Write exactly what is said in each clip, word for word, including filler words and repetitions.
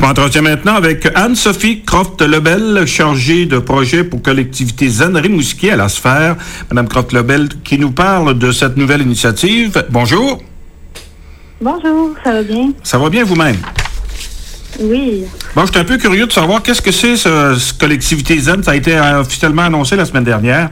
Je m'entretiens maintenant avec Anne-Sophie Croft-Lebel, chargée de projet pour collectivité Zen Rimouski à la Sphère. Madame Croft-Lebel qui nous parle de cette nouvelle initiative. Bonjour. Bonjour, ça va bien? Ça va bien vous-même? Oui. Bon, je suis un peu curieux de savoir qu'est-ce que c'est ce, ce collectivité Zen. Ça a été euh, officiellement annoncé la semaine dernière.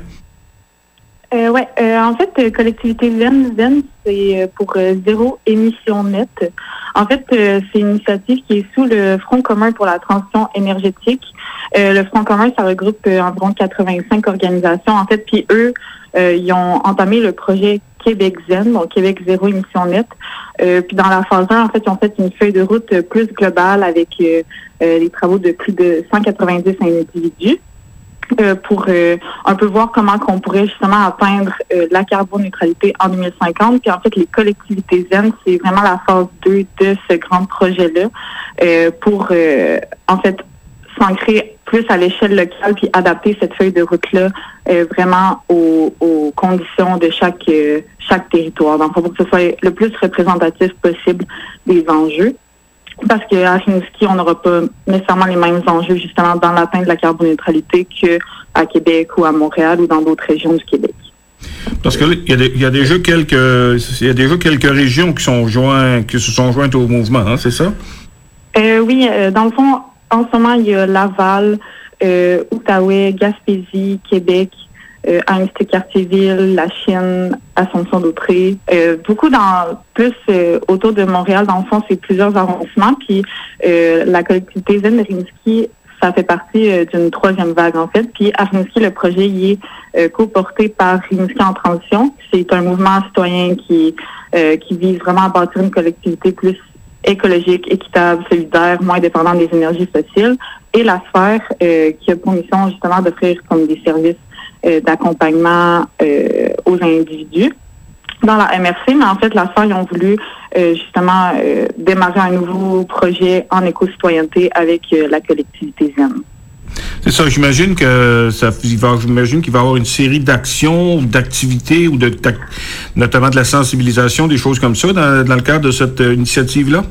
Euh, oui, euh, en fait, euh, collectivité Zen, Zen, c'est euh, pour euh, zéro émission nette. En fait, euh, c'est une initiative qui est sous le Front commun pour la transition énergétique. Euh, le Front commun, ça regroupe euh, environ quatre-vingt-cinq organisations. En fait, puis eux, euh, ils ont entamé le projet Québec Zen, donc Québec zéro émission nette. Euh, puis dans la phase un, en fait, ils ont fait une feuille de route euh, plus globale avec euh, euh, les travaux de plus de cent quatre-vingt-dix individus. Euh, pour euh, un peu voir comment qu'on pourrait justement atteindre euh, la carboneutralité en deux mille cinquante. Puis en fait, les collectivités zen, c'est vraiment la phase deux de ce grand projet-là euh, pour euh, en fait s'ancrer plus à l'échelle locale puis adapter cette feuille de route-là euh, vraiment aux, aux conditions de chaque euh, chaque territoire. Donc, pour que ce soit le plus représentatif possible des enjeux. Parce qu'à Rimouski, on n'aura pas nécessairement les mêmes enjeux justement dans l'atteinte de la carboneutralité qu'à Québec ou à Montréal ou dans d'autres régions du Québec. Parce que il y a, des, il y a déjà quelques il y a déjà quelques régions qui sont jointes qui se sont jointes au mouvement, hein, c'est ça? Euh, oui, euh, dans le fond, en ce moment, il y a Laval, euh, Outaouais, Gaspésie, Québec, Euh, Amitié-Cartierville, la Chine, Assomption-Daupré, euh, beaucoup dans plus euh, autour de Montréal, dans le fond, c'est plusieurs arrondissements. Puis euh, la collectivité Zen de Rimouski, ça fait partie euh, d'une troisième vague en fait. Puis à Rimouski, le projet il est euh, co-porté par Rimouski en transition. C'est un mouvement citoyen qui euh, qui vise vraiment à bâtir une collectivité plus écologique, équitable, solidaire, moins dépendante des énergies fossiles. Et la Sphère, euh, qui a pour mission justement d'offrir comme des services Euh, d'accompagnement euh, aux individus dans la M R C, mais en fait, la Sphère, ils ont voulu euh, justement euh, démarrer un nouveau projet en éco-citoyenneté avec euh, la collectivité Zen. C'est ça, j'imagine que ça il va, j'imagine qu'il va y avoir une série d'actions ou d'activités ou de notamment de la sensibilisation, des choses comme ça dans, dans le cadre de cette euh, initiative-là?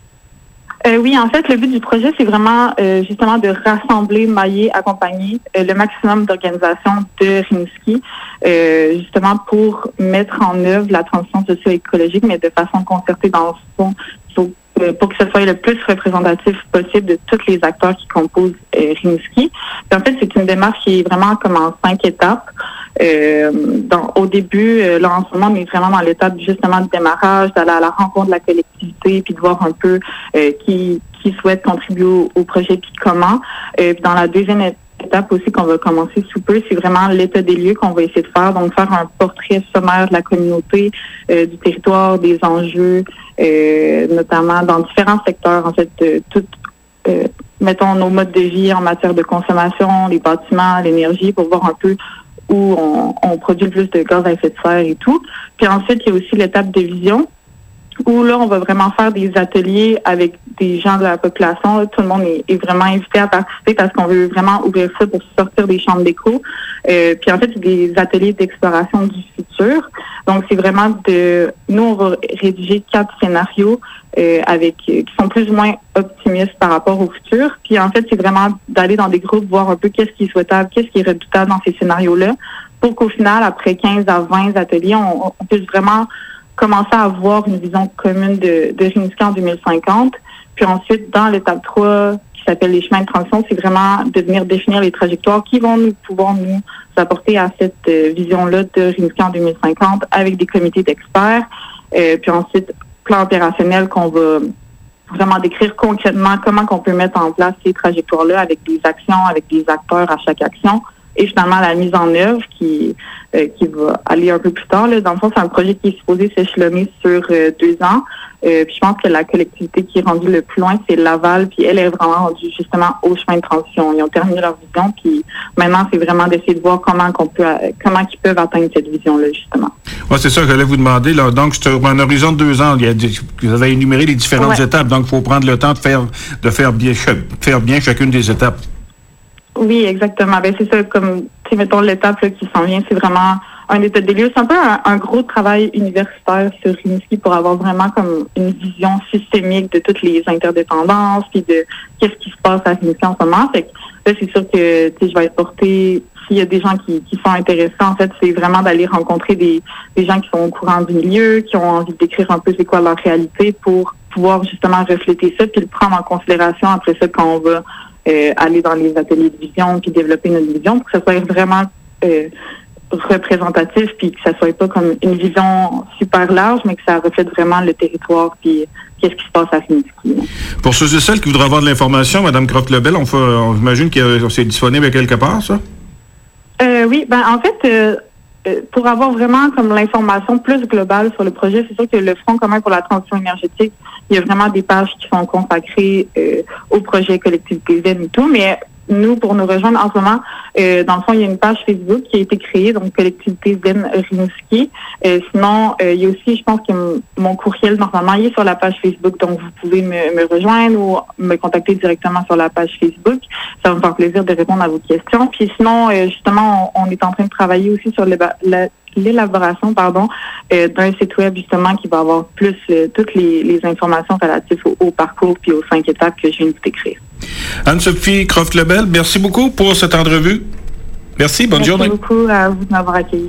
Euh, oui, en fait, le but du projet, c'est vraiment euh, justement de rassembler, mailler, accompagner euh, le maximum d'organisations de Rimouski, euh, justement pour mettre en œuvre la transition socio-écologique, mais de façon concertée dans le fond, pour, euh, pour que ce soit le plus représentatif possible de tous les acteurs qui composent euh, Rimouski. Puis en fait, c'est une démarche qui est vraiment comme en cinq étapes. Euh, dans, au début, euh, là, en ce moment, on est vraiment dans l'étape justement de démarrage, d'aller à la rencontre de la collectivité, puis de voir un peu euh, qui, qui souhaite contribuer au, au projet, puis comment. Euh, puis dans la deuxième étape aussi qu'on va commencer sous peu, c'est vraiment l'état des lieux qu'on va essayer de faire, donc faire un portrait sommaire de la communauté, euh, du territoire, des enjeux, euh, notamment dans différents secteurs, en fait, euh, tout, euh, mettons, nos modes de vie en matière de consommation, les bâtiments, l'énergie, pour voir un peu où on, on produit le plus de gaz à effet de serre et tout. Puis ensuite, il y a aussi l'étape de vision, où là, on va vraiment faire des ateliers avec des gens de la population. Là, tout le monde est, est vraiment invité à participer parce qu'on veut vraiment ouvrir ça pour sortir des chambres d'écho. Euh, puis en fait, c'est des ateliers d'exploration du futur. Donc, c'est vraiment de... Nous, on va rédiger quatre scénarios euh, avec qui sont plus ou moins optimistes par rapport au futur. Puis en fait, c'est vraiment d'aller dans des groupes, voir un peu qu'est-ce qui est souhaitable, qu'est-ce qui est redoutable dans ces scénarios-là, pour qu'au final, après quinze à vingt ateliers, on, on puisse vraiment commencer à avoir une vision commune de, de Rimouski en deux mille cinquante. Puis ensuite, dans l'étape trois, qui s'appelle les chemins de transition, c'est vraiment de venir définir les trajectoires qui vont nous pouvoir nous apporter à cette euh, vision-là de Rimouski en deux mille cinquante avec des comités d'experts. Euh, puis ensuite, plan opérationnel qu'on va vraiment décrire concrètement comment qu'on peut mettre en place ces trajectoires-là avec des actions, avec des acteurs à chaque action. Et finalement, la mise en œuvre qui euh, qui va aller un peu plus tard. Là. Dans le fond, c'est un projet qui est supposé s'échelonner sur euh, deux ans. Euh, puis je pense que la collectivité qui est rendue le plus loin, c'est Laval. Puis elle est vraiment rendue justement au chemin de transition. Ils ont terminé leur vision. Puis maintenant, c'est vraiment d'essayer de voir comment qu'on peut, comment ils peuvent atteindre cette vision-là, justement. Oui, c'est ça que j'allais vous demander. Là. Donc, c'est un horizon de deux ans. Il y a des, vous avez énuméré les différentes ouais. étapes. Donc, il faut prendre le temps de faire, de faire bien, faire bien chacune des étapes. Oui, exactement. Ben c'est ça, comme, tu sais, mettons, l'étape là, qui s'en vient, c'est vraiment un état des lieux. C'est un peu un, un gros travail universitaire sur Rimouski pour avoir vraiment comme une vision systémique de toutes les interdépendances, puis de qu'est-ce qui se passe à Rimouski en ce moment. Fait que là, c'est sûr que je vais être portée, s'il y a des gens qui, qui sont intéressés, en fait, c'est vraiment d'aller rencontrer des, des gens qui sont au courant du milieu, qui ont envie d'écrire un peu c'est quoi leur réalité pour pouvoir justement refléter ça, puis le prendre en considération après ça quand on va euh, aller dans les ateliers de vision, puis développer notre vision, pour que ça soit vraiment euh, représentatif, puis que ça soit pas comme une vision super large, mais que ça reflète vraiment le territoire, puis qu'est-ce qui se passe à Rimouski. Pour ceux et celles qui voudraient avoir de l'information, Mme Croft-Lebel, on, fait, on imagine que c'est disponible à quelque part, ça? Euh, oui, ben en fait, euh, pour avoir vraiment comme l'information plus globale sur le projet, c'est sûr que le Front commun pour la transition énergétique, il y a vraiment des pages qui sont consacrées euh, au projet Collectivité Zen et tout, mais nous, pour nous rejoindre en ce moment, euh, dans le fond, il y a une page Facebook qui a été créée, donc Collectivité Zen Rimouski. Euh, sinon, euh, il y a aussi, je pense que m- mon courriel, normalement, il est sur la page Facebook, donc vous pouvez me, me rejoindre ou me contacter directement sur la page Facebook. Ça va me faire plaisir de répondre à vos questions. Puis sinon, euh, justement, on, on est en train de travailler aussi sur le, la, l'élaboration pardon, euh, d'un site web, justement, qui va avoir plus euh, toutes les, les informations relatives au, au parcours puis aux cinq étapes que je viens de vous décrire. Anne-Sophie Croft-Lebel, merci beaucoup pour cette entrevue. Merci, bonne merci journée. Merci beaucoup à vous de m'avoir accueilli.